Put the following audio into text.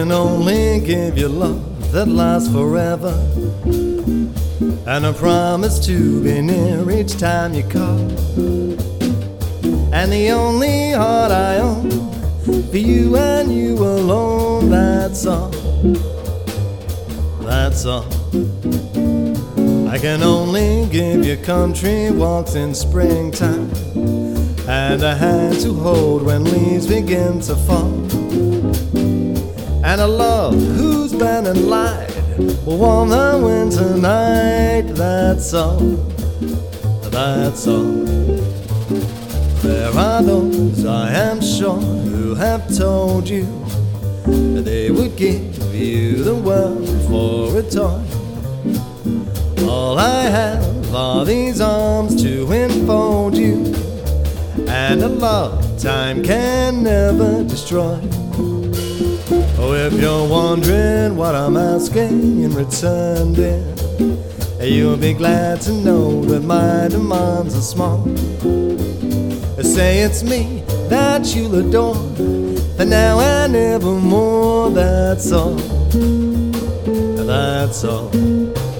can only give you love that lasts forever, and a promise to be near each time you call. And the only heart I own for you and you alone, that's all. That's all. I can only give you country walks in springtime, and a hand to hold when leaves begin to fall, and a love whose burning light will warm the winter night. That's all. That's all. There are those, I am sure, who have told you that they would give you the world for a toy. All I have are these arms to enfold you, and a love time can never destroy. Oh, if you're wondering what I'm asking in return, dear, you'll be glad to know that my demands are small. Say it's me that you'll adore, for now and evermore. That's all. That's all.